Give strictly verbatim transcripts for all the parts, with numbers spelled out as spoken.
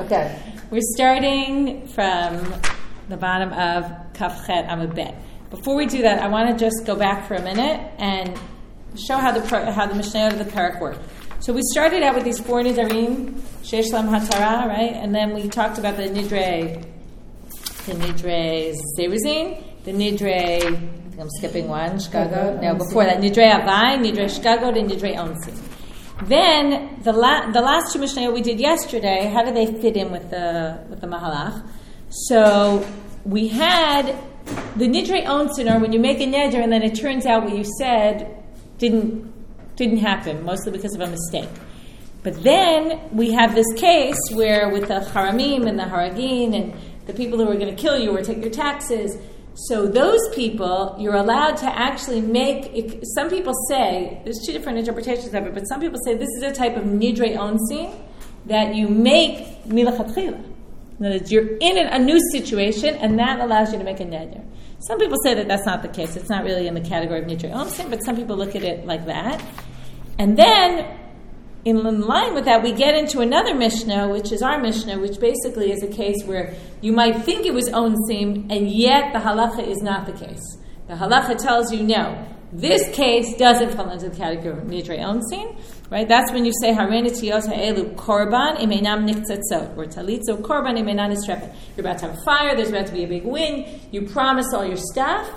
Okay. We're starting from the bottom of Kaf Chet Amud Bet. Before we do that, I want to just go back for a minute and show how the how the Mishnayot of the Parak work. So we started out with these four Nidarim, Sheish Lam Hatara, right? And then we talked about the Nidre, the Nidre Zeruzin, the Nidre, I think I'm skipping one, Shkago. No, before that, Nidre Avai, Nidre Shkago, and Nidre Onsin. Then the la- the last two Mishnayot we did yesterday, how do they fit in with the with the Mahalach? So we had the Nidre Onsin, or when you make a neder and then it turns out what you said didn't didn't happen, mostly because of a mistake. But then we have this case where with the Haramim and the Haragin and the people who are going to kill you or take your taxes, so those people, you're allowed to actually make, some people say, there's two different interpretations of it, but some people say this is a type of Nidre Onsin that you make milachatchila. In other words, you're in a new situation and that allows you to make a neder. Some people say that that's not the case. It's not really in the category of Nidre Onsin, but some people look at it like that. And then, in line with that, we get into another Mishnah, which is our Mishnah, which basically is a case where you might think it was Onsim, and yet the halacha is not the case. The halacha tells you, no, this case doesn't fall into the category of Nidre Onsim, right? That's when you say, Harei Netiyot ha'elu korban im einam nichtzatzot, or talitzo korban im einan nisrefet. You're about to have a fire, there's about to be a big wind, you promise all your stuff,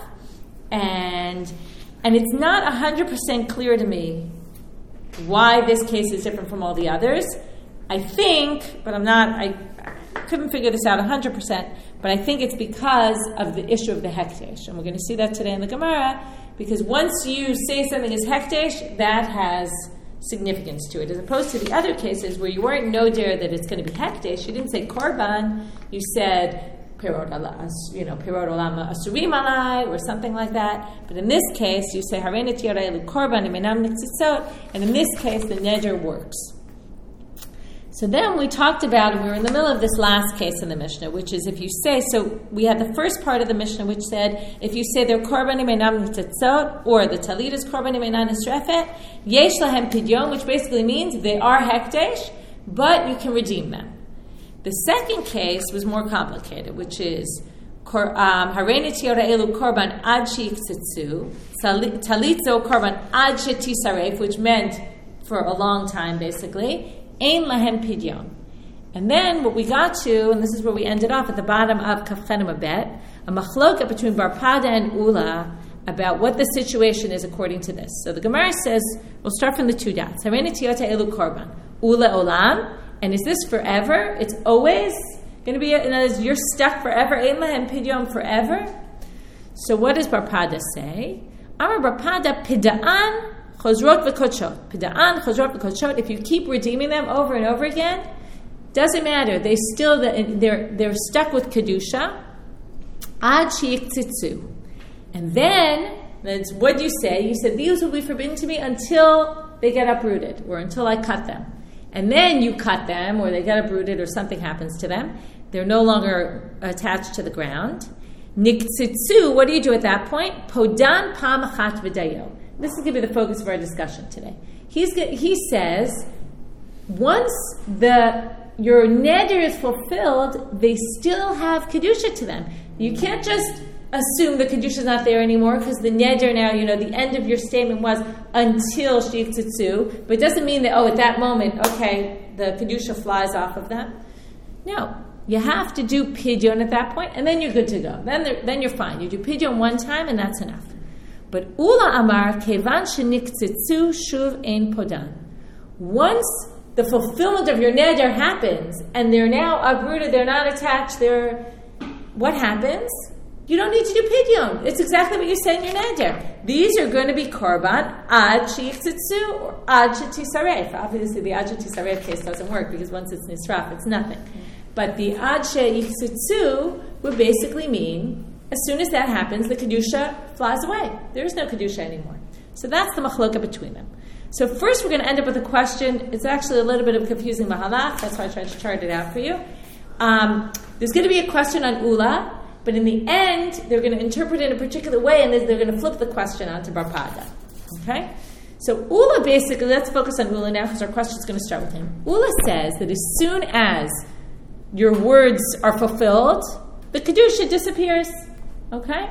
and and it's not one hundred percent clear to me why this case is different from all the others. I think, but I'm not, I couldn't figure this out one hundred percent, but I think it's because of the issue of the hekdesh. And we're going to see that today in the Gemara, because once you say something is hekdesh, that has significance to it, as opposed to the other cases where you weren't noder that it's going to be hekdesh. You didn't say korban, you said Perot Allah, you know, Perot Olama Asurim Alai, or something like that. But in this case, you say Harei Netiyot ha'elu korban im einam nichtzatzot, and in this case, the neder works. So then we talked about, and we were in the middle of this last case in the Mishnah, which is if you say, so we had the first part of the Mishnah, which said, if you say they're korban im einam nichtzatzot, or the talit is korban im einan nisrefet, yesh lahem pidyon, which basically means they are hekdesh, but you can redeem them. The second case was more complicated, which is Harei Netiyot ha'elu korban ad sheyiktzetzu, talitzo korban ad shetisaref, which meant for a long time, basically, ein lahem pidyon. And then what we got to, and this is where we ended off at the bottom of Kaf Chet Amud Bet, a machloka between Bar Pada and Ula about what the situation is according to this. So the Gemara says, we'll start from the two dots. Harei Netiyot ha'elu korban, Ula olam. And is this forever? It's always going to be, in other words, you're stuck forever. Ein lahem pidyon, forever. So what does Bar Pada say? Amar Bar Pada pida'an chozrot v'kodshot. Pida'an chozrot v'kodshot. If you keep redeeming them over and over again, doesn't matter. They still they're they're stuck with kedusha. Ad sheyiktzetzu. And then that's what you say. You said these will be forbidden to me until they get uprooted, or until I cut them. And then you cut them, or they get uprooted, or something happens to them. They're no longer attached to the ground. Niktzitzu, what do you do at that point? Podan pam achat v'dayo. This is going to be the focus of our discussion today. He's he says, once the your neder is fulfilled, they still have kedusha to them. You can't just assume the kedusha is not there anymore, because the neder now, you know, the end of your statement was until sheyiktzetzu, but it doesn't mean that, oh, at that moment, okay, the kedusha flies off of them. No, you have to do pidyon at that point, and then you're good to go. Then then you're fine. You do pidyon one time, and that's enough. But Ula Amar, kevan sheniktzitzu shuv ein podan. Once the fulfillment of your neder happens, and they're now uprooted, they're not attached, they're, what happens? You don't need to do pidyon. It's exactly what you say in your neder. These are going to be korban ad sheyiktzetzu or ad shetisaref. Obviously, the ad shetisaref case doesn't work because once it's nisraf, it's nothing. But the ad sheyiktzetzu would basically mean as soon as that happens, the kedusha flies away. There is no kedusha anymore. So that's the machloka between them. So first, we're going to end up with a question. It's actually a little bit of a confusing mahalach. That's why I tried to chart it out for you. Um, there's going to be a question on Ula. But in the end, they're going to interpret it in a particular way, and they're going to flip the question onto Bar Pada. Okay? So Ula basically, let's focus on Ula now, because our question is going to start with him. Ula says that as soon as your words are fulfilled, the kedusha disappears. Okay?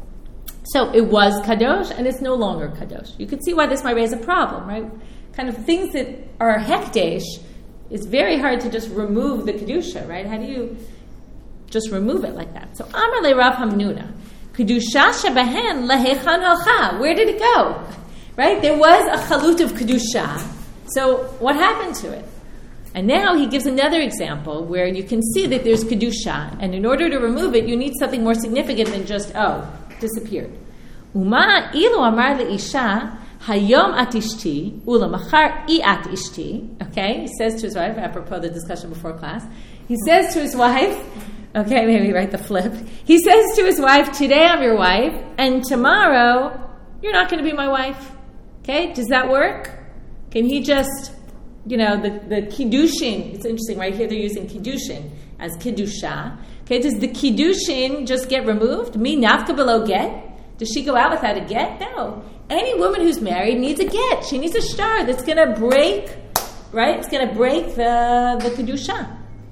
So it was kadosh, and it's no longer kadosh. You can see why this might raise a problem, right? Kind of things that are hekdesh, it's very hard to just remove the kedusha, right? How do you just remove it like that? So Amar le Rav Hamnuna, kedusha shebehen lehechan halcha. Where did it go? Right? There was a chalut of kedusha. So what happened to it? And now he gives another example where you can see that there's kedusha, and in order to remove it, you need something more significant than just, oh, disappeared. Uma ilu amar leisha hayom at ishti ula machar I at ishti. Okay, he says to his wife, apropos of the discussion before class, he says to his wife, okay, maybe write the flip. He says to his wife, today I'm your wife, and tomorrow you're not going to be my wife. Okay, does that work? Can he just, you know, the, the kiddushin, it's interesting, right here they're using kiddushin as kiddusha. Okay, does the kiddushin just get removed? Mi nafka below get? Does she go out without a get? No. Any woman who's married needs a get. She needs a star that's going to break, right? It's going to break the, the kedusha.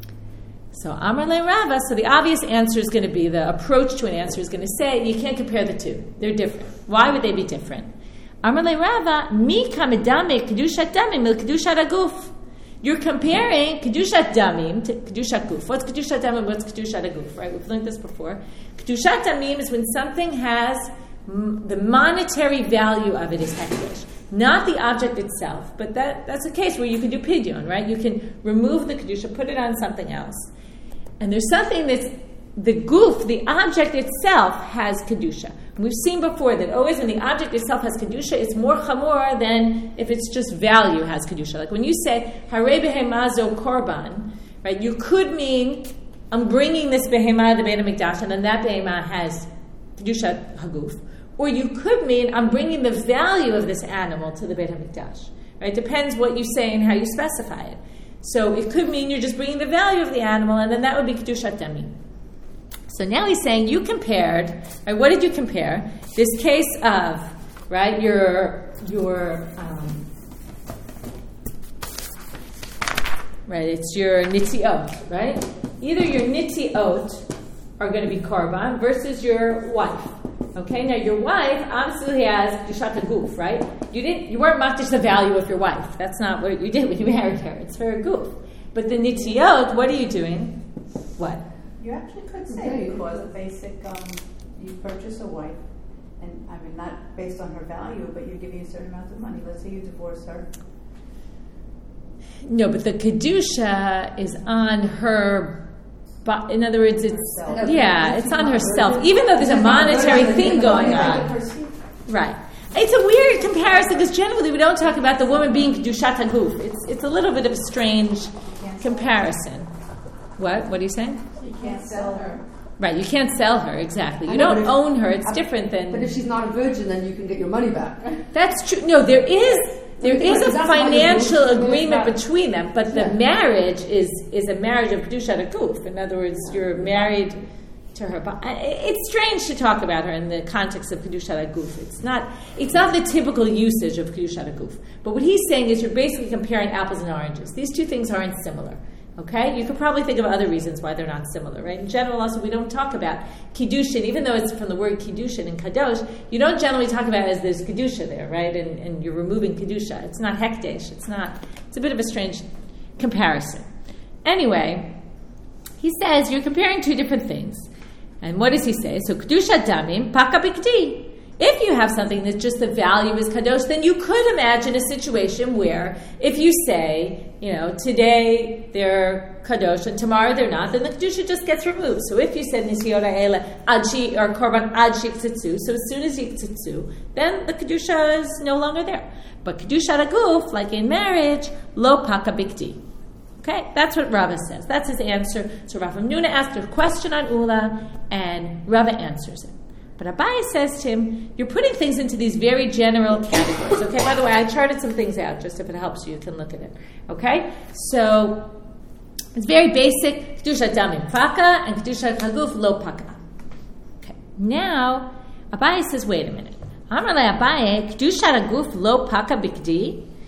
So Amar le Rava, so the obvious answer is going to be, the approach to an answer is going to say, you can't compare the two. They're different. Why would they be different? Amar le Rava, mi kamedame kedushat damim il kedushat aguf. You're comparing kedushat damim to kedushat guf. What's kedushat damim? What's kedushat aguf? Right? We've learned this before. Kedushat damim is when something has m- the monetary value of it is hekdesh, not the object itself. But that, that's a case where you can do pidyon, right? You can remove the kedusha, put it on something else, and there's something that's the guf, the object itself, has kedusha. We've seen before that always when the object itself has kedusha, it's more chamor than if it's just value has kedusha. Like when you say harei behema zo korban, right? You could mean I'm bringing this behema to the Beit HaMikdash, and then that behema has kedusha haguf, or you could mean I'm bringing the value of this animal to the Beit HaMikdash. Right? Depends what you say and how you specify it. So it could mean you're just bringing the value of the animal, and then that would be kedushat damim. So now he's saying you compared, right? What did you compare? This case of, right, your, your, um, right, it's your nitziot, right? Either your nitziot are going to be korban versus your wife. Okay, now your wife obviously has kedushat haguf, right? You didn't, you weren't makdish the value of your wife. That's not what you did when you married her. It's for a guf. But the nitziot, what are you doing? What? You actually could say okay. Because the basic, um, you purchase a wife, and I mean not based on her value, but you're giving a certain amount of money. Let's say you divorce her. No, but the kedusha is on her. But in other words, it's herself. yeah, it's on herself. Even though there's a monetary thing going on, right? It's a weird comparison because generally we don't talk about the woman being kedushat haguf. It's it's a little bit of a strange comparison. What? What are you saying? You can't sell her. Right, you can't sell her, exactly. You don't own her, it's different than... But if she's not a virgin, then you can get your money back. That's true. No, there is there is a financial agreement between them, but the marriage is, is a marriage of kedushat haguf. In other words, you're married to her. It's strange to talk about her in the context of kedushat haguf. It's not, it's not the typical usage of kedushat haguf. But what he's saying is you're basically comparing apples and oranges. These two things aren't similar. Okay? You could probably think of other reasons why they're not similar, right? In general, also, we don't talk about kiddushin, even though it's from the word kiddushin and kadosh, you don't generally talk about it as there's kedusha there, right? And, and you're removing kedusha. It's not hekdesh. It's not, it's a bit of a strange comparison. Anyway, he says you're comparing two different things. And what does he say? So, kedusha damim, paka bikdi. If you have something that just the value is kadosh, then you could imagine a situation where if you say, you know, today they're kadosh and tomorrow they're not, then the kedusha just gets removed. So if you said nisiyot ha'ela adshi or korban ad shiktzitzu, so as soon as yiktzitzu, then the kedusha is no longer there. But kedusha haguf, like in marriage, lo paka bikdi. Okay, that's what Rava says. That's his answer. So Rav Hamnuna asked a question on Ula, and Rava answers it. But Abaye says to him, you're putting things into these very general categories. Okay, by the way, I charted some things out, just if it helps you, you can look at it. Okay? So, it's very basic. Kedushat damim paka and kedushat haguf lo paka. Okay. Now, Abaye says, wait a minute. Amar le Abaye, kedushat haguf lo paka bikdi.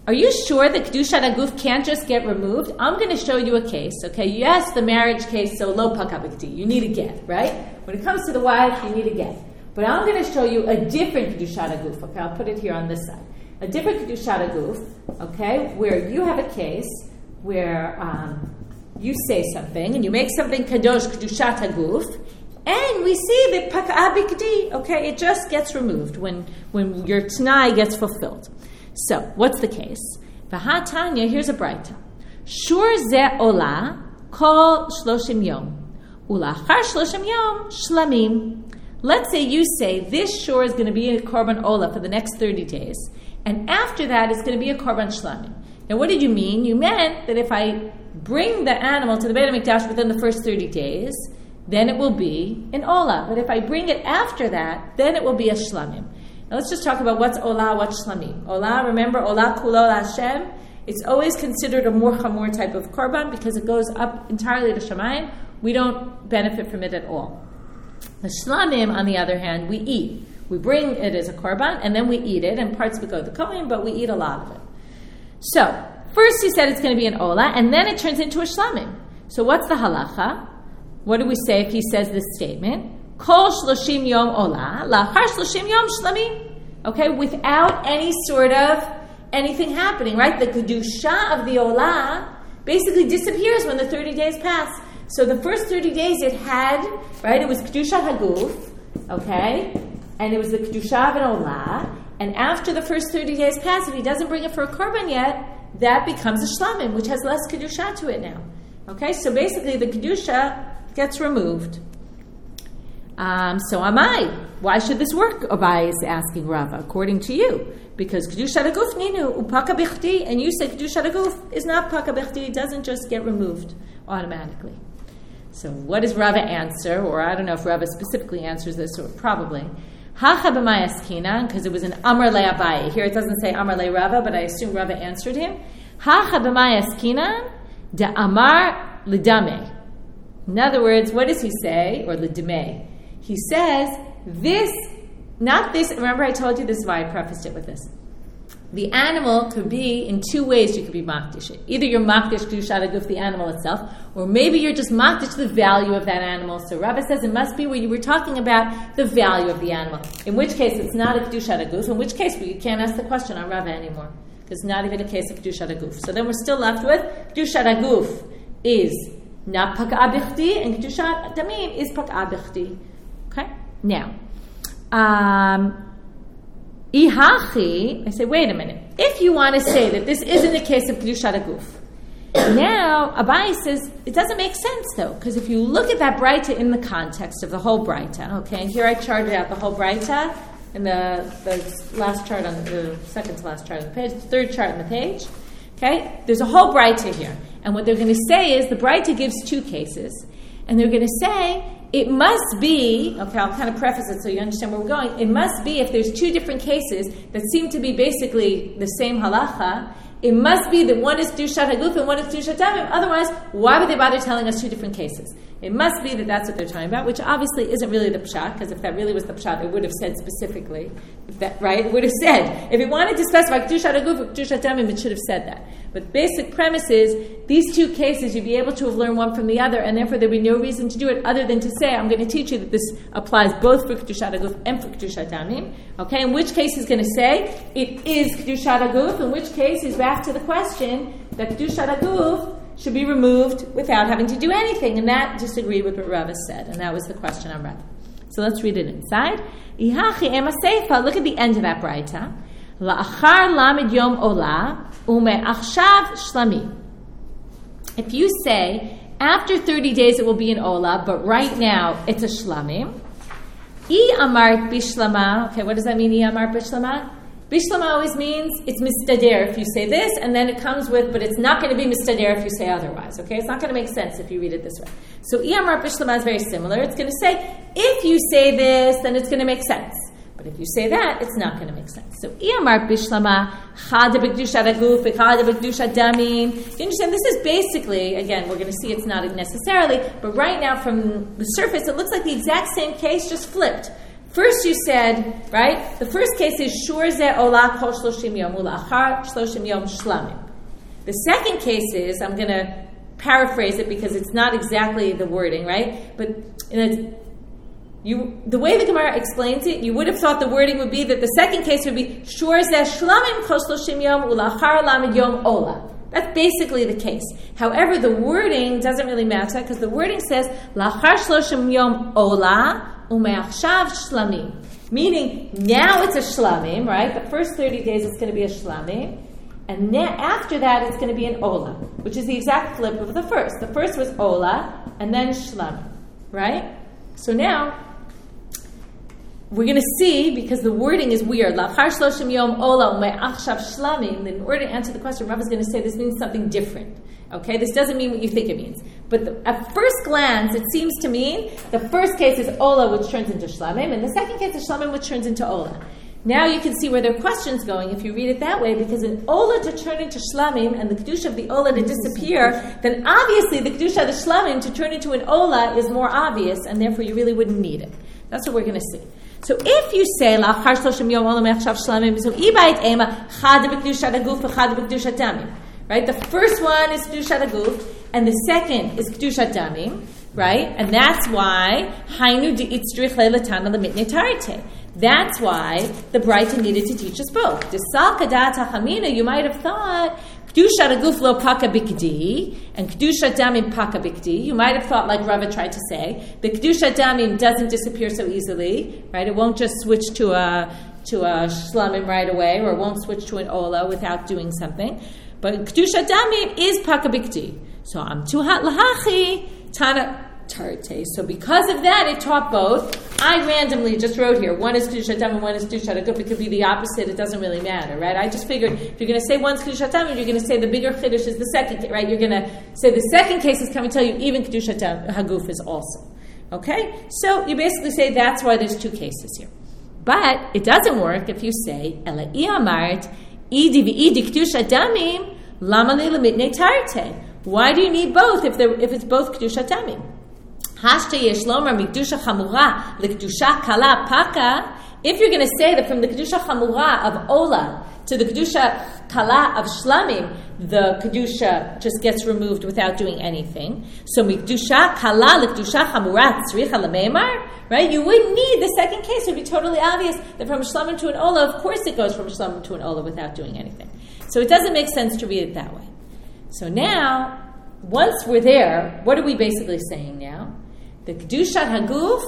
are you sure that Kedushat Haguf can't just get removed? I'm going to show you a case, okay? Yes, the marriage case, so lo pakabikti, you need a get, right? When it comes to the wife, you need a get. But I'm going to show you a different Kedushat Haguf, okay? I'll put it here on this side. A different Kedushat Haguf, okay, where you have a case where um, you say something, and you make something kadosh Kedushat Haguf, and we see that pak'a bikdi, okay, it just gets removed when, when your t'nai gets fulfilled. So, what's the case? V'hatanya, here's a braita. Shur ze ola kol shloshim yom. Ulachar shloshim yom shlamim. Let's say you say this shur is going to be a korban ola for the next thirty days, and after that it's going to be a korban shlamim. Now, what did you mean? You meant that if I bring the animal to the Beit HaMikdash within the first thirty days, then it will be an ola. But if I bring it after that, then it will be a shlamim. Now let's just talk about what's olah, what's shlamim. Olah, remember, olah kulo Hashem. It's always considered a more chamor type of korban because it goes up entirely to Shamayim. We don't benefit from it at all. The shlamim, on the other hand, we eat. We bring it as a korban, and then we eat it, and parts of it go to the kohen, but we eat a lot of it. So, first he said it's going to be an olah, and then it turns into a shlamim. So what's the halacha? What do we say if he says this statement? Kol shloshim yom olah, lachar shloshim yom shlamim. Okay, without any sort of anything happening, right? The kedusha of the olah basically disappears when the thirty days pass. So the first thirty days it had, right, it was kedusha haguf, okay, and it was the kedusha of an olah, and after the first thirty days pass, if he doesn't bring it for a korban yet, that becomes a shlamim, which has less kedusha to it now. Okay, so basically the kedusha gets removed. Um, so am I. Why should this work? Abai is asking Rava, according to you. Because Kedushat Haguf ninu upaka bichti, and you say Kedushat Haguf is not paka bichti, it doesn't just get removed automatically. So what does Rava answer? Or I don't know if Rava specifically answers this, or probably. Hacha b'may askinan, because it was an Amar le Abai. Here it doesn't say Amar le Rava, but I assume Rava answered him. Hacha b'may askinan de Amar lidame. In other words, what does he say? Or lidame. He says, this, not this, remember I told you this is why I prefaced it with this. The animal could be in two ways you could be makdish it. Either you're makdish kedushat haguf, the animal itself, or maybe you're just makdish the value of that animal. So Rava says it must be where you were talking about the value of the animal. In which case it's not a kedushat haguf, in which case well, you can't ask the question on Rava anymore. Because it's not even a case of kedushat haguf. So then we're still left with kedushat haguf is not pak'a bichti, and kedushat damim is pak'a bichti. Okay? Now, um, Ihachi, I say, wait a minute. If you want to say that this isn't a case of Kedushat Haguf, now Abai says it doesn't make sense though, because if you look at that Braita in the context of the whole Braita, okay, and here I charted out the whole Braita in the, the last chart on the, the second to last chart on the page, the third chart on the page, okay, there's a whole Braita here. And what they're going to say is the Braita gives two cases, and they're going to say it must be, okay, I'll kind of preface it so you understand where we're going. It must be, if there's two different cases that seem to be basically the same halacha, it must be that one is Kedushat Haguf and one is Kedushat Damim. Otherwise, why would they bother telling us two different cases? It must be that that's what they're talking about, which obviously isn't really the pshat, because if that really was the pshat, it would have said specifically, if that, right? It would have said, if it wanted to specify Kedushat Haguf or Kedushat Damim, it should have said that. But basic premise is, these two cases, you'd be able to have learned one from the other, and therefore there'd be no reason to do it other than to say, I'm going to teach you that this applies both for Kedushat Haguf and for Kedushat Damim. Okay, in which case he's going to say, it is Kedushat Haguf, in which case he's back to the question that Kedushat Haguf should be removed without having to do anything. And that disagreed with what Rava said. And that was the question on Rava. So let's read it inside. Ihachi ema seifa. Look at the end of that braita. La'achar lamid yom olah ume achshav shlami. If you say, after thirty days it will be an olah, but right now it's a shlamim. I amart bishlama. Okay, what does that mean, I amart bishlama? Bishlama always means it's mistader if you say this, and then it comes with, but it's not going to be mistader if you say otherwise. Okay, it's not going to make sense if you read it this way. So Iyamar Bishlama is very similar. It's going to say, if you say this, then it's going to make sense. But if you say that, it's not going to make sense. So Iyamar Bishlama, Chada B'Kedushat Haguf, Chada B'Kedushat Damim. You understand? This is basically, again, we're going to see it's not necessarily, but right now from the surface, it looks like the exact same case, just flipped. First you said, right, the first case is shur ze ola kol shloshim yom ulachar shloshim yom shlamim. The second case is, I'm going to paraphrase it because it's not exactly the wording, right? But in a, you, the way the Gemara explains it, you would have thought the wording would be that the second case would be shur ze shlamim kol shloshim yom ulachar lamed yom ola. That's basically the case. However, the wording doesn't really match that because the wording says lachar shloshim yom ola umeachshav shlamim, meaning now it's a shlamim, right? The first thirty days it's going to be a shlamim, and then after that it's going to be an ola, which is the exact flip of the first. The first was ola and then shlamim, right? So now we're going to see, because the wording is weird, lachar shloshim yom ola umeachshav shlamim. In order to answer the question, Rav is going to say this means something different. Okay, this doesn't mean what you think it means. But the, at first glance, it seems to mean the first case is Ola, which turns into Shlamim, and the second case is Shlamim, which turns into Ola. Now you can see where their question's going if you read it that way, because in Ola to turn into Shlamim and the Kedusha of the Ola to disappear, then obviously the Kedusha of the Shlamim to turn into an Ola is more obvious, and therefore you really wouldn't need it. That's what we're going to see. So if you say Lachar Shloshim Yom Ola Me'achshav Shlamim, so Ibayit Ema Chad B'Kedusha Daguf V'Chad B'Kedusha Damim. Right? The first one is Kedushat Aguf, and the second is Kedushat Damim, right? And that's why Hainu Di'itzrich Leilatana L'mitnei Tarite. That's why the Braita needed to teach us both. Desal Kadat HaChamina, you might have thought Kedushat Aguf lo Paka Bikdi, and Kedushat Damim Paka Bikdi. You might have thought, like Rava tried to say, the Kedushat Damim doesn't disappear so easily, right? It won't just switch to a to a Shlamim right away, or it won't switch to an Ola without doing something. But Kedusha Damim is Pakabikti. So I'm too hot lahachi, Tana Tarte. So because of that, it taught both. I randomly just wrote here, one is Kedusha Damim, one is Kedusha Aguf. It could be the opposite, it doesn't really matter, right? I just figured if you're going to say one's Kedusha Damim, you're going to say the bigger Chiddush is the second, right? You're going to say the second case is coming to tell you even Kedusha Aguf is also. Okay? So you basically say that's why there's two cases here. But it doesn't work if you say, Ela Iamart, Idi v'idi Kedusha Damim, lama li l'mitnei tarte. Why do you need both if there if it's both Kedusha Damim? Hashte yesh lomar mikdusha chamura l'kedusha kala paka. If you're going to say that from the Kedusha chamura of Ola to the Kedusha kala of Shlamim, the Kedusha just gets removed without doing anything. So mikdusha kala l'kedusha chamura tzricha l'meimar. Right? You wouldn't need the second case. It would be totally obvious that from a Shlamim to an Ola, of course it goes from a Shlamim to an Ola without doing anything. So it doesn't make sense to read it that way. So now, once we're there, what are we basically saying now? The Kedushat Haguf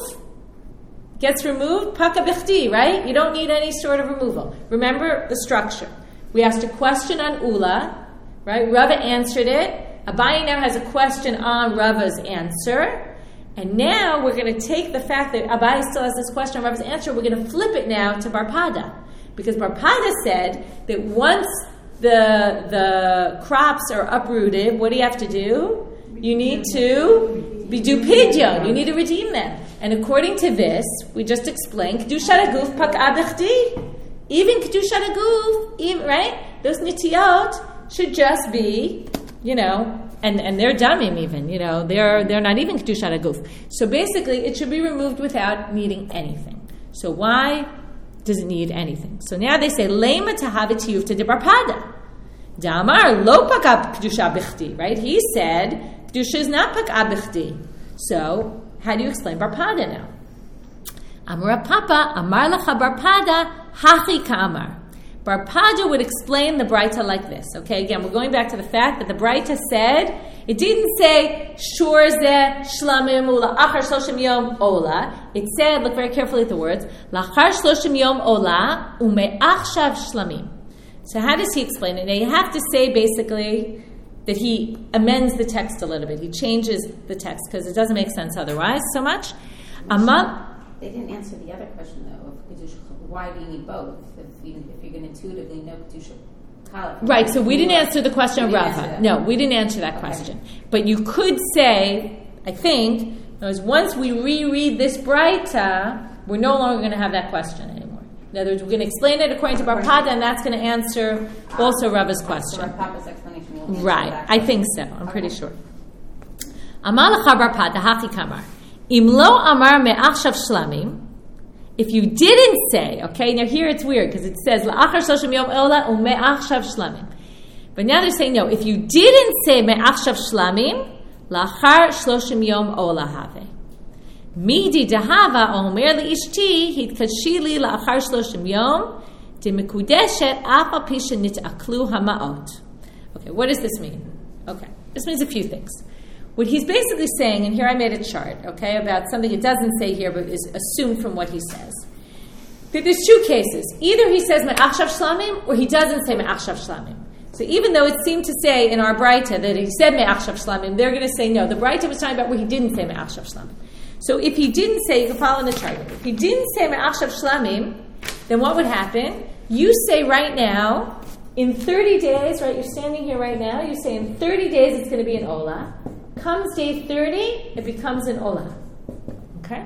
gets removed, Paka Bichti, right? You don't need any sort of removal. Remember the structure. We asked a question on Ula, right? Rava answered it. Abaye now has a question on Rava's answer. And now we're going to take the fact that Abaye still has this question on Rava's answer, we're going to flip it now to Bar Pada. Because Bar Pada said that once the the crops are uprooted, what do you have to do? You need to be do pidyon. You need to redeem them. And according to this, we just explained, Kedushat Aguf Pak'a B'chdi. Even Kedushat Aguf, even, right? Those nitiyot should just be, you know, and, and they're damim even, you know, they're they're not even Kedushat Aguf. So basically, it should be removed without needing anything. So why does it need anything? So now they say, Lema tahavit to de Bar Pada. Damar lo pak'a Kedusha B'chdi, right? He said, Kedusha is not pak'a B'chdi. So, how do you explain Bar Pada now? Amar Papa, Amar Lacha Bar Pada, Hachi Ka'amar. Bar Pada would explain the Braita like this. Okay, again, we're going back to the fact that the Braita said, it didn't say, Shur zeh shlamim ula achar shloshim yom ola. It said, look very carefully at the words, Lachar shloshim yom ola ume'achshav shlamim. So how does he explain it? Now you have to say basically that he amends the text a little bit. He changes the text because it doesn't make sense otherwise so much. Amma, they didn't answer the other question though of Kedusha. Why do you need both? If, you, if you're going to intuitively know Kedusha Kala. Right, so we didn't answer the question of Rava. No, we didn't answer that okay. question. But you could say, I think, was once we reread this Braita, we're no longer going to have that question anymore. In other words, we're going to explain it according to Bar Pada, and that's going to answer also Rava's question. So Bar Pada's explanation will answer right, that. I think so. I'm okay. pretty sure. Amar Lacha Bar Pada, Hachi Kamar. Im lo amar me'achshav shlamim. if you didn't say, okay, now here it's weird because it says la'achar shloshim yom ola u'me'achshav shlamim. But now they're saying no. If you didn't say me'achshav shlamim, la'achar shloshim yom ola have. Midi dehava omer li'ishti hitkashili la'achar shloshim yom demekudeshet af al pi shenit'aklu hama'ot. Okay, what does this mean? Okay, this means a few things. What he's basically saying, and here I made a chart, okay, about something it doesn't say here, but is assumed from what he says. That there's two cases. Either he says me'achshav shlamim, or he doesn't say me'achshav shlamim. So even though it seemed to say in our Braita that he said me'achshav shlamim, they're going to say no. The Braita was talking about where he didn't say me'achshav shlamim. So if he didn't say, you can follow in the chart. If he didn't say me'achshav shlamim, then what would happen? You say right now, in thirty days, right, you're standing here right now, you say in thirty days it's going to be an Ola. Comes day thirty, it becomes an Ola. Okay?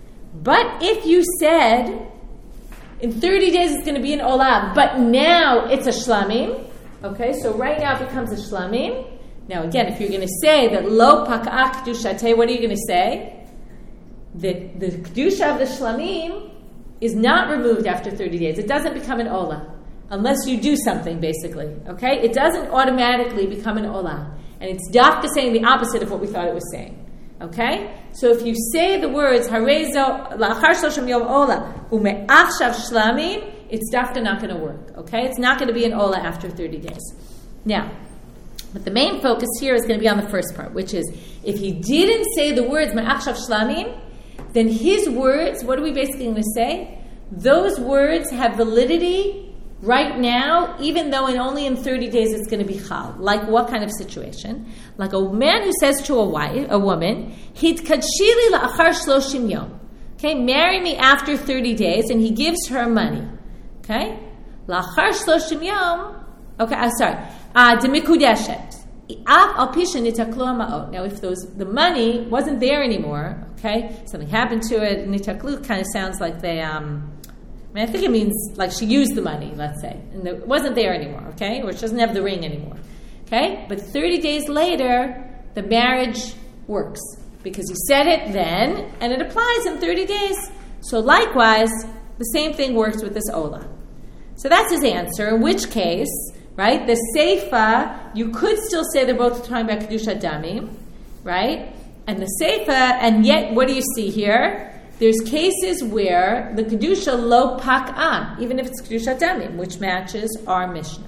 But if you said, in thirty days it's going to be an Ola, but now it's a Shlamim, okay, so right now it becomes a Shlamim. Now again, if you're going to say that Lo Pak'ah Kedushate, what are you going to say? That the Kedusha of the Shlamim is not removed after thirty days. It doesn't become an Ola, unless you do something, basically, okay? It doesn't automatically become an Ola. And it's dafka saying the opposite of what we thought it was saying. Okay? So if you say the words Harezo la'achar shloshim yom ola u'me'achshav shlamim, it's dafka not going to work. Okay? It's not going to be an ola after thirty days. Now, but the main focus here is going to be on the first part, which is if he didn't say the words me'achshav shlamim, then his words, what are we basically going to say? Those words have validity right now, even though in only in thirty days it's going to be chal. Like what kind of situation? Like a man who says to a wife, a woman, "Hitkadshili la'achar shloshim yom." Okay, marry me after thirty days, and he gives her money. Okay, la'achar shloshim yom. Okay, I'm sorry. Ah, demikudeshet. Af al pi shenitaklu hama'ot. Now, if those the money wasn't there anymore, okay, something happened to it. Nitaklu kind of sounds like they um. I mean, I think it means like she used the money, let's say, and it wasn't there anymore, okay? Or she doesn't have the ring anymore, okay? But thirty days later, the marriage works because he said it then, and it applies in thirty days. So likewise, the same thing works with this Ola. So that's his answer, in which case, right, the Seifa, you could still say they're both talking about Kedusha Damim, right? And the Seifa, and yet, what do you see here? There's cases where the Kedusha lo pak'ah, even if it's Kedusha Damim, which matches our Mishnah.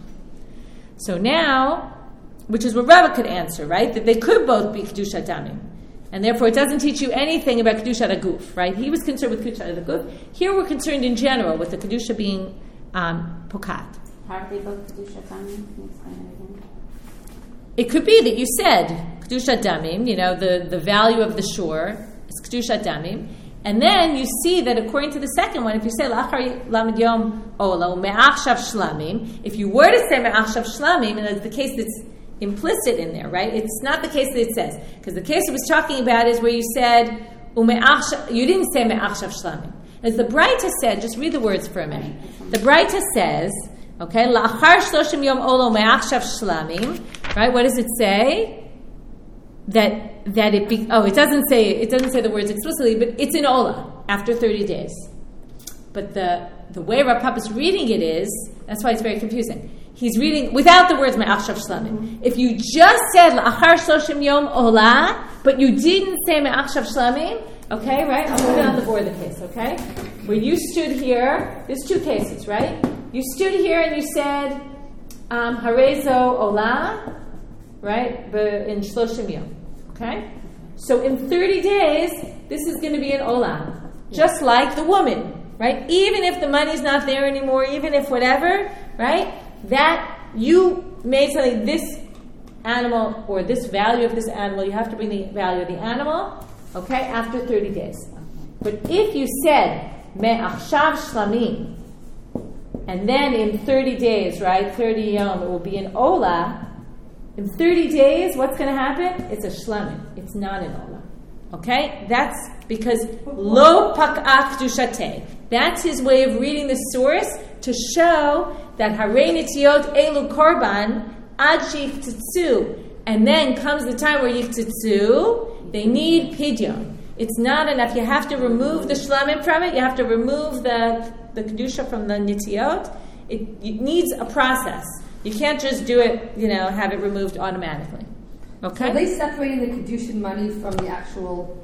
So now, which is what Rava could answer, right? That they could both be Kedusha Damim. And therefore it doesn't teach you anything about Kedusha Aguf, right? He was concerned with Kedusha Aguf. Here we're concerned in general with the Kedusha being um, Pokat. How are they both Kedusha Damim? It could be that you said Kedusha Damim, you know, the, the value of the shore is Kedusha Damim. And then you see that according to the second one, if you say la'achar lamed yom ola me'achshav shlamim, if you were to say me'achshav shlamim, and it's the case that's implicit in there, right? It's not the case that it says, because the case it was talking about is where you said ume'achshav. You didn't say me'achshav shlamim. As the Braita said, just read the words for a minute. The Braita says, okay, la'achar shloshim yom ola me'achshav shlamim, right? What does it say? That that it be, oh it doesn't say it doesn't say the words explicitly, but it's in Ola after thirty days. But the the way Rav Papa is reading it is, that's why it's very confusing. He's reading without the words me'achshav shlamim. If you just said la'achar shloshim yom ola, but you didn't say me'achshav shlamim, okay, right? I'll put it on the board the case, okay? Where you stood here, there's two cases, right? You stood here and you said um, harezo ola, right? But in shloshim yom. Okay? So in thirty days, this is going to be an ola. Just like the woman, right? Even if the money's not there anymore, even if whatever, right? That you made something, this animal or this value of this animal, you have to bring the value of the animal, okay, after thirty days. But if you said, me'achshav shlamim, and then in thirty days, right, thirty yom, it will be an ola. In thirty days, what's going to happen? It's a shlamim. It's not an ola. Okay? That's because lo pak'ah kedushateh. That's his way of reading the source to show that harei nitiyot elu korban ad shichtetzu. And then comes the time where yichtetzu, they need pidyon. It's not enough. You have to remove the shlamim from it. You have to remove the, the kedusha from the nitiyot. It, it needs a process. You can't just do it, you know, have it removed automatically. Okay? So are they separating the kedushin money from the actual...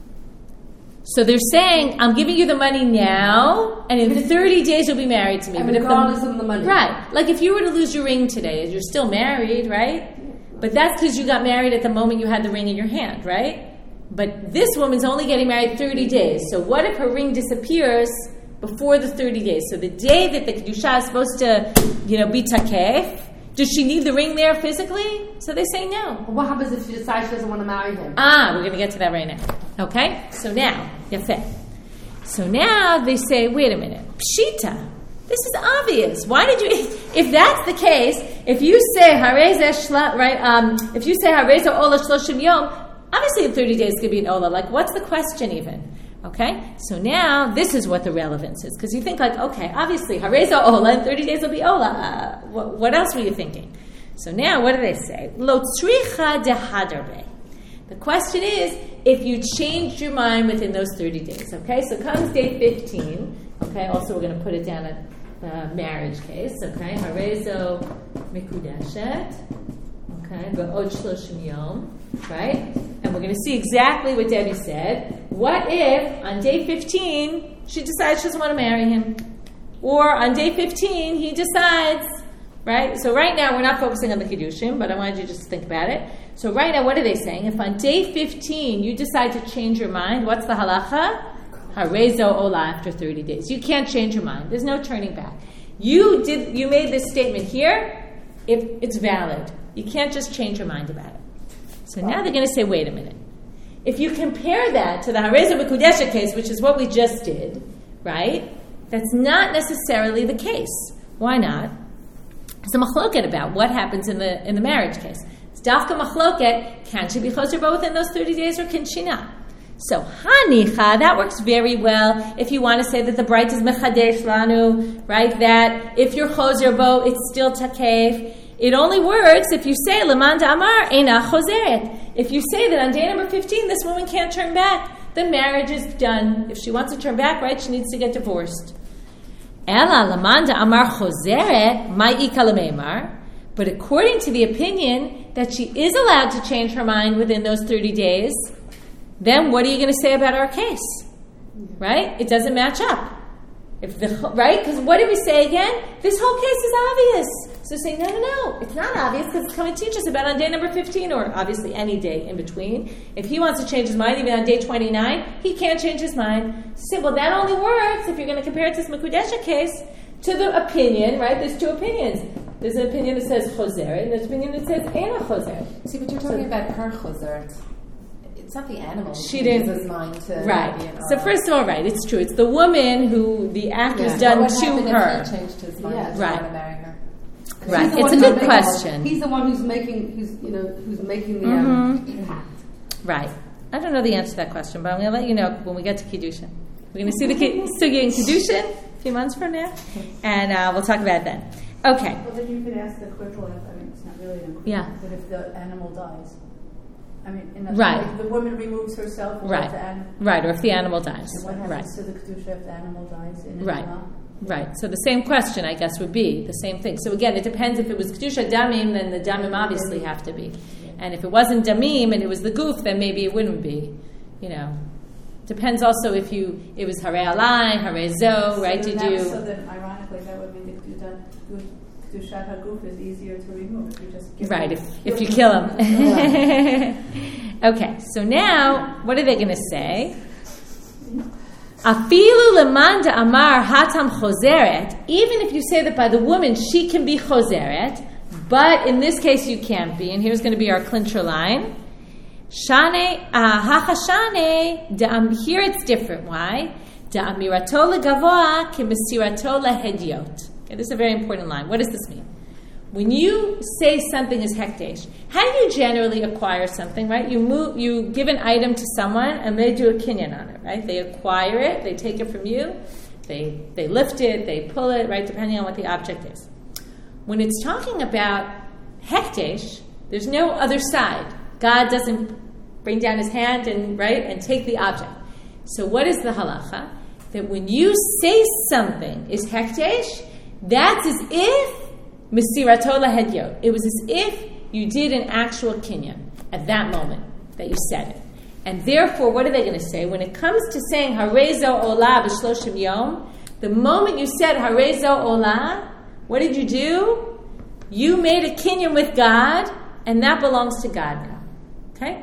So they're saying, I'm giving you the money now, and in thirty days you'll be married to me. And but regardless if the, of the money. Right. Like if you were to lose your ring today, you're still married, right? But that's because you got married at the moment you had the ring in your hand, right? But this woman's only getting married thirty days. So what if her ring disappears before the thirty days? So the day that the kedusha is supposed to, you know, be takef, does she need the ring there physically? So they say no. Well, what happens if she decides she doesn't want to marry him? Ah, we're going to get to that right now. Okay? So now, yafeh. So now they say, wait a minute. Pshita. This is obvious. Why did you... If that's the case, if you say, Harezeh shla, right, um, if you say, Harezeh ola shloshim yom, obviously in thirty days it could be an ola. Like, what's the question even? Okay? So now, this is what the relevance is. Because you think like, okay, obviously, Harezeh ola, in thirty days will be ola. Uh, what, what else were you thinking? So now, what do they say? Lo tzricha dehadarbe. The question is, if you changed your mind within those thirty days. Okay? So comes day fifteen. Okay? Also, we're going to put it down at the marriage case. Okay? Harezo mikudeshet. Okay? Ve'od shloshim yom. Right? And we're going to see exactly what Debbie said. What if on day fifteen she decides she doesn't want to marry him? Or on day fifteen he decides, right? So right now we're not focusing on the Kiddushin, but I wanted you just to think about it. So right now what are they saying? If on day fifteen you decide to change your mind, what's the halacha? Harezo ola after thirty days. You can't change your mind. There's no turning back. You did. You made this statement here. If it's valid, you can't just change your mind about it. So now they're going to say, wait a minute. If you compare that to the Harezeh B'Kudesha case, which is what we just did, right? That's not necessarily the case. Why not? It's a machloket about what happens in the in the marriage case. It's dafka machloket. Can she be choser bo within those thirty days, or can she not? So hanicha, that works very well. If you want to say that the bright is mechadesh lanu, right? That if you're choser bo, it's still takef. It only works if you say Lamanda Amar Eina Choseret. If you say that on day number fifteen, this woman can't turn back, the marriage is done. If she wants to turn back, right, she needs to get divorced. Ela Lamanda Amar Choseret Ma'ika Lameimar. But according to the opinion that she is allowed to change her mind within those thirty days, then what are you going to say about our case? Right? It doesn't match up. If the right? Because what did we say again? This whole case is obvious. So say, no, no, no. It's not obvious because it's coming to teach us about on day number fifteen, or obviously any day in between. If he wants to change his mind, even on day twenty-nine, he can't change his mind. So say, well, that only works if you're going to compare it to this Mekudesha case to the opinion, right? There's two opinions. There's an opinion that says Choseret, and there's an opinion that says Eina Choseret. See, but you're talking so, about her Choseret. It's not the animal. She didn't. His mind to right. So first of all, right, it's true. It's the woman who the act was yeah. done what to her. If he changed his mind. Yeah. Right. To marry her. Right. It's a good question. He's the one who's making, who's you know, who's making the mm-hmm. um, act. Right. I don't know the answer to that question, but I'm going to let you know when we get to Kiddushin. We're going to see the sugya in Kiddushin a few months from now, and uh, we'll talk about it then. Okay. Well, then you could ask the equivalent. I mean, it's not really an equivalent. Yeah. But if the animal dies. I mean, in a, right. Like the woman removes herself, or right, the animal, right, or if the animal dies, and what happens right. to the kedusha if the animal dies? In right, Nima? right. So the same question, I guess, would be the same thing. So again, it depends. If it was kedusha damim, then the damim obviously have to be, and if it wasn't damim and it was the goof, then maybe it wouldn't be. You know, depends also if you it was harei alai, harei zo, so right? Did that, you? So then, ironically, that would mean the kedusha. Kedushat haguf is easier to remove if you just give right. him, If if you kill him. Okay, so now, what are they going to say? Afilu lemanda amar hatam choseret. Even if you say that by the woman she can be choseret, but in this case you can't be. And here's going to be our clincher line. Shane hachashane. Here it's different. Why? Da amirato legavoa kemisirato lehediot. Okay, this is a very important line. What does this mean? When you say something is hekdesh, how do you generally acquire something, right? You move, you give an item to someone, and they do a kinyan on it, right? They acquire it, they take it from you, they they lift it, they pull it, right? Depending on what the object is. When it's talking about hekdesh, there's no other side. God doesn't bring down his hand and right and take the object. So what is the halacha? That when you say something is hekdesh, that's as if misirato lahedyot. It was as if you did an actual kinyan at that moment that you said it. And therefore, what are they going to say? When it comes to saying harezo olah b'shloshim yom, the moment you said harezo olah, what did you do? You made a kinyan with God, and that belongs to God now. Okay?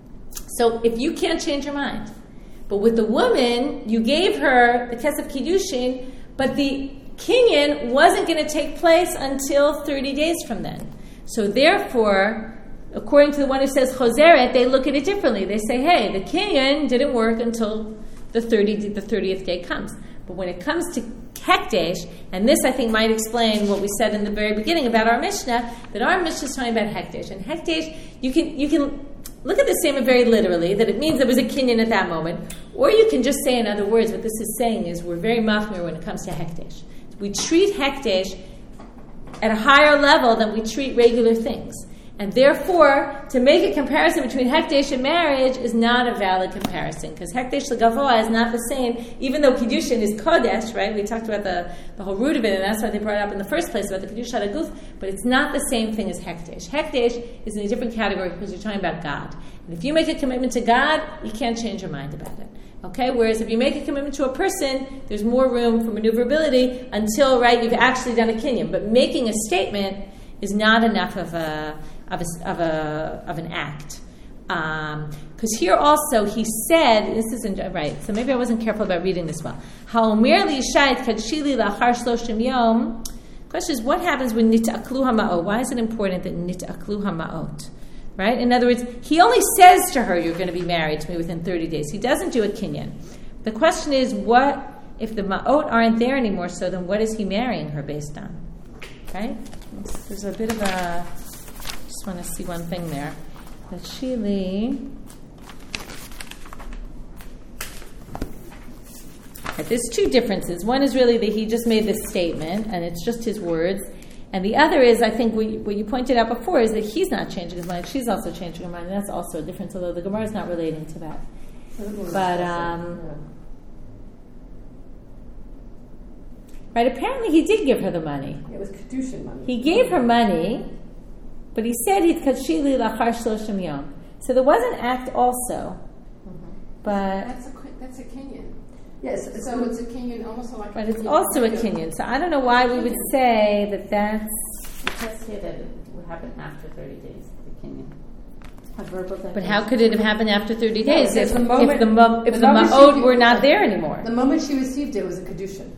So if you can't change your mind, but with the woman, you gave her the kesef kiddushin, but the kinyan wasn't going to take place until thirty days from then. So therefore, according to the one who says chozeret, they look at it differently. They say, hey, the kinyan didn't work until the thirtieth, the thirtieth day comes. But when it comes to hekdesh, and this I think might explain what we said in the very beginning about our Mishnah, that our Mishnah is talking about hekdesh. And hekdesh, you can you can look at the statement very literally, that it means there was a kinyan at that moment. Or you can just say, in other words, what this is saying is we're very machmir when it comes to hekdesh. We treat hekdesh at a higher level than we treat regular things. And therefore, to make a comparison between hekdesh and marriage is not a valid comparison, because hekdesh legavoa is not the same, even though kiddushin is kodesh, right? We talked about the, the whole root of it, and that's why they brought it up in the first place, about the kiddush hadaguf, but it's not the same thing as hekdesh. Hekdesh is in a different category because you're talking about God. And if you make a commitment to God, you can't change your mind about it. Okay? Whereas if you make a commitment to a person, there's more room for maneuverability until, right, you've actually done a kinyan. But making a statement is not enough of a of a, of a of an act. Because um, here also he said, this isn't right, so maybe I wasn't careful about reading this well. Ha'omer li shayt kadshili la'achar shloshim yom. Question is, what happens when nit'aklu ha'ma'ot? Why is it important that nit'aklu ha'ma'ot? Right? In other words, he only says to her, you're going to be married to me within thirty days. He doesn't do a kinyan. The question is, what if the ma'ot aren't there anymore, so then what is he marrying her based on? Right? There's a bit of a... I just want to see one thing there. That Shili... There's two differences. One is really that he just made this statement, and it's just his words. And the other is, I think, what you, what you pointed out before, is that he's not changing his mind. She's also changing her mind. And that's also a difference, although the Gemara is not relating to that. But, um... right, apparently he did give her the money. It was kedushin money. He gave her money, but he said he'd kachili lachar shloshim yom. So there was an act also, mm-hmm. but that's a that's a kinyan. Yes, so it's a kinyan, almost like. But a it's also a kinyan. So I don't know why we would say that that's. It says here that it would happen after thirty days. The kinyan. A verbal But how could it have happened after thirty No, days if, the moment, if the mo- if the, the moment ma'od she- were not there anymore? The moment she received it was a kedushin.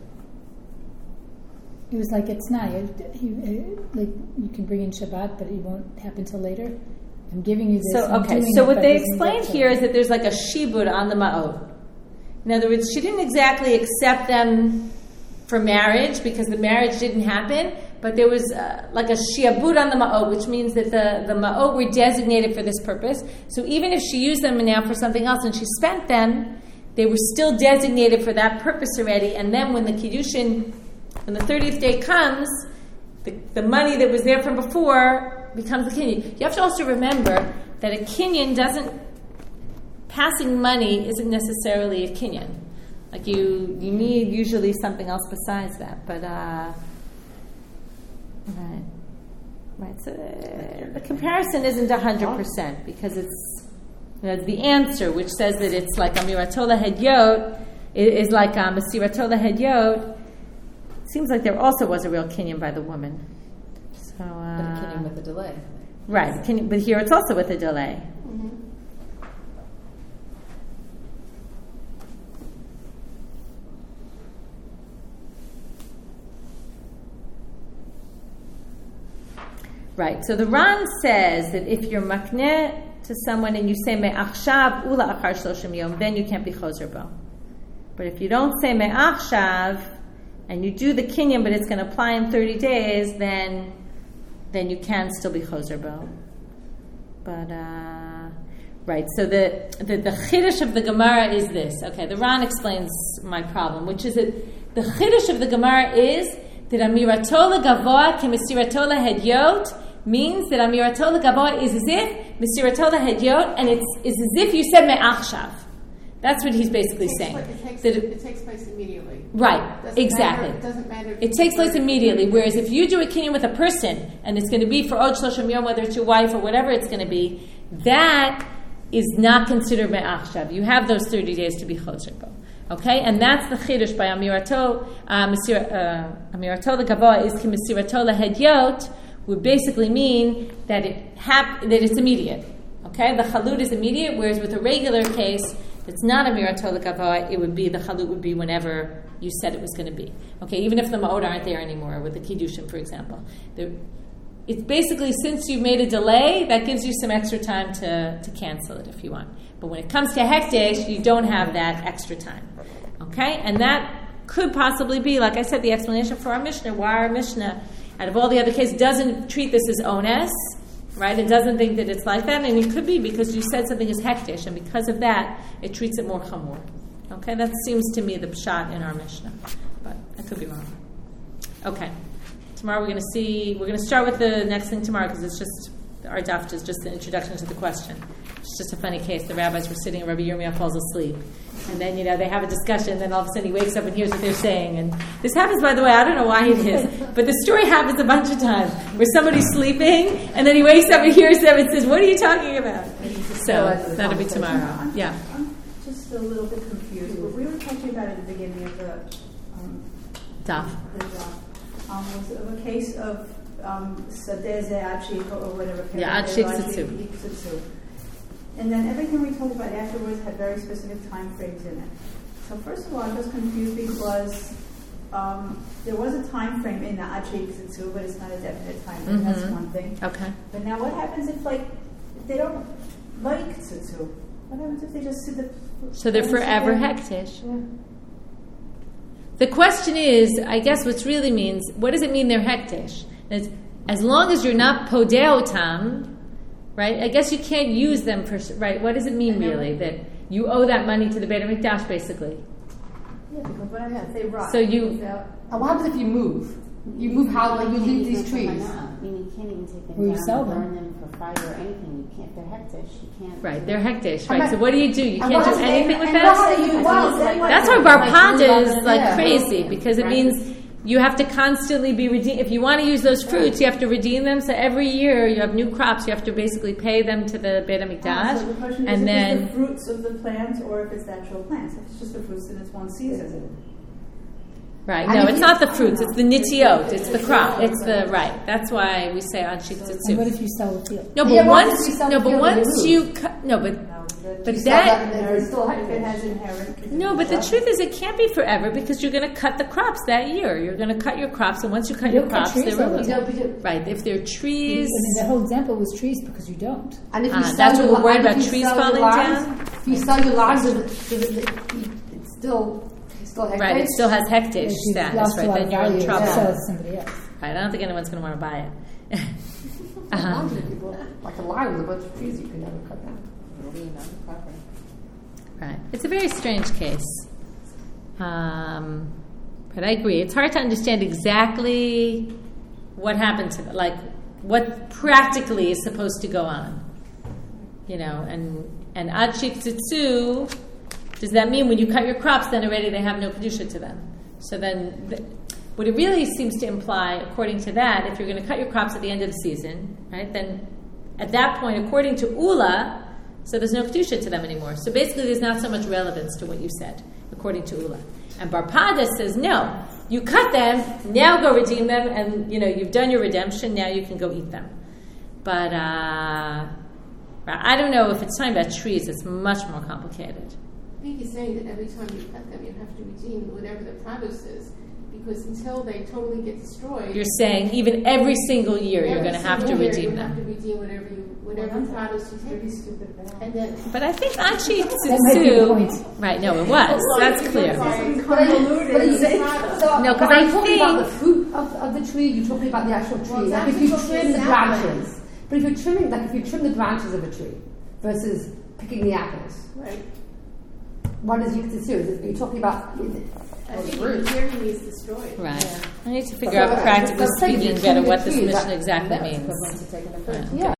It was like it's not. You, you, like you can bring in Shabbat, but it won't happen till later. I'm giving you this. So I'm okay, doing so it, what but they it doesn't explained get here to- is that there's like a shibud on the ma'od. In other words, she didn't exactly accept them for marriage because the marriage didn't happen, but there was uh, like a shiabud on the ma'od, which means that the, the ma'od were designated for this purpose. So even if she used them now for something else and she spent them, they were still designated for that purpose already. And then when the kiddushin, when the thirtieth day comes, the, the money that was there from before becomes the kinyan. You have to also remember that a kinyan doesn't, passing money isn't necessarily a kinyan. Like you, you need usually something else besides that. But uh, right, right. So uh, the comparison isn't a hundred percent because it's, you know, the answer, which says that it's like amiratola hedyot, is like um, masiratola hedyot. Seems like there also was a real kinyan by the woman. So, uh, But a kinyan with a delay. Right, kinyan, but here it's also with a delay. Mm-hmm. Right, so the Ran says that if you're makneh to someone and you say me'achshav ula achar shloshim yom, then you can't be choser bo. But if you don't say me'achshav and you do the kinyan, but it's going to apply in thirty days, then then you can still be choser bo. But uh, right, so the the, the chiddush of the Gemara is this. Okay, the Ran explains my problem, which is that the chiddush of the Gemara is that amiratola gavoa kemisiratola hedyot. means that Amirato L'Gavoa is as if Mesirato L'Hedyot, and it's, it's as if you said Me'achshav. That's what he's basically it saying. Takes, it, takes, that it, it takes place immediately. Right, Doesn't exactly. Matter, it doesn't matter. It takes place immediately, whereas if you do a kinyan with a person, and it's going to be for Od Shloshim Yom, whether it's your wife or whatever it's going to be, that is not considered Me'achshav. You have those thirty days to be Choser Bo. Okay, and that's the Chidush by Amirato, uh, Mesir, uh, Amirato L'Gavoa is Ki Mesirato L'Hedyot, would basically mean that it hap- that it's immediate. Okay, the Chalud is immediate, whereas with a regular case, it's not a Amirato L'Gavoa, it would be, the Chalud would be whenever you said it was going to be. Okay, even if the Ma'od aren't there anymore, with the Kiddushin, for example. There, it's basically, since you've made a delay, that gives you some extra time to, to cancel it if you want. But when it comes to Hekdesh, you don't have that extra time. Okay, and that could possibly be, like I said, the explanation for our Mishnah, why our Mishnah, out of all the other cases, doesn't treat this as ones, right? It doesn't think that it's like that, and it could be because you said something is Hekdesh, and because of that, it treats it more chamor. Okay, that seems to me the pshat in our Mishnah, but I could be wrong. Okay, tomorrow we're going to see, we're going to start with the next thing tomorrow because it's just, our daf is just the introduction to the question. It's just a funny case. The rabbis were sitting and Rabbi Yirmiyah falls asleep. And then, you know, they have a discussion, and then all of a sudden he wakes up and hears what they're saying. And this happens, by the way, I don't know why it is, but the story happens a bunch of times where somebody's sleeping, and then he wakes up and hears them and says, what are you talking about? So, that'll be tomorrow. I'm, Yeah. I'm just a little bit confused. What we were talking about at the beginning of the um, Daf. the daf um, was of a case of um, Sadeh Ze'achik or whatever. Yeah, Achik Tzitzu. And then everything we talked about afterwards had very specific time frames in it. So first of all, I'm just confused because um, there was a time frame in the Achik Tzitzu, but it's not a definite time frame. Mm-hmm. That's one thing. Okay. But now what happens if, like, if they don't like Tzitzu? What happens if they just sit the... So they're forever hektish. Yeah. The question is, I guess what really means, what does it mean they're hektish? It's, as long as you're not podeotam, right? I guess you can't use them for, right? What does it mean really? That you owe that money to the Beit HaMikdash, basically? Yeah, because what happens if they rot? So you... Without, And what happens if you move? You move how, like, you leave these trees. I mean, you can't even take them Or you down sell and them. burn them for fire or anything. You can't. They're hektish. You can't. Right, they're hektish, And right? what- So what do you do? You and can't what do is- anything and- with and that? what do you- well, then what- That's why like, Bar Panda like, is like yeah. crazy, because it Right. means you have to constantly be redeemed. If you want to use those fruits, you have to redeem them. So every year you have new crops, you have to basically pay them to the Beit HaMikdash. so the question is and if then it's the fruits of the plants or if it's the actual plants. If it's just the fruits, then it's one season. Right, And no, if it's you- not the fruits, it's the nitiot, it's the crop, it's the, right, that's why we say on And what Shiktsutsu. if you sell the field? No, but Yeah, what if once, you sell no, the but field and once you you cut, no, but, No, that- but You sell that that, and then it's still if it hektish. has inherent... no, but the truth is it can't be forever because you're going to cut the crops that year. You're going to cut your crops, and once you cut You your don't cut crops, trees they're all the ruined. time. You know, but you- Right, if they're I trees, mean, the whole example was trees because you don't. And if you Ah, sell that's your what we're li- worried and if about, you trees sell your falling limes- down? If you sell your limes, does it- does it- it's still it's still hektish. right, it still has hektish If you status, lost a right, lot then of you're in value, trouble. sell it to somebody else. Right, I don't think anyone's going to want to buy it. uh-huh. Limes are people- Like a lime with a bunch of trees you can never cut down. It'll be another property. Right. It's a very strange case. Um, but I agree. It's hard to understand exactly what happened to them, like what practically is supposed to go on. You know, and and ad shiktzitzu, does that mean when you cut your crops, then already they have no kedusha to them? So then, th- what it really seems to imply, according to that, if you're going to cut your crops at the end of the season, right, then at that point, according to Ula, so there's no kedusha to them anymore. So basically, there's not so much relevance to what you said, according to Ula. And Bar Pada says, no, you cut them, now go redeem them, and you know you've done your redemption. Now you can go eat them. But uh, I don't know if it's talking about trees. It's much more complicated. I think he's saying that every time you cut them, you have to redeem whatever the produce is, because until they totally get destroyed, You're saying even every single year you're every going to have to single year redeem you have to them. redeem whatever you, whatever produce you take, and then But I think Achi That might be the point. right? No, it was. That's clear. But are you- but are you- so No, 'cause are I you talking about the think- fruit of, of the tree? You're talking about the actual tree. Well, like that's if you what trim the the saplings. branches, but if you're trimming, like if you trim the branches of a tree versus picking the apples, right. what is Yiktisu? Is it, are you talking about? I think the hearing is destroyed. Right. I need to figure So, out uh, practically so say speaking you better can what this choose mission that- exactly That's means. equivalent to taking the fruit. Yeah.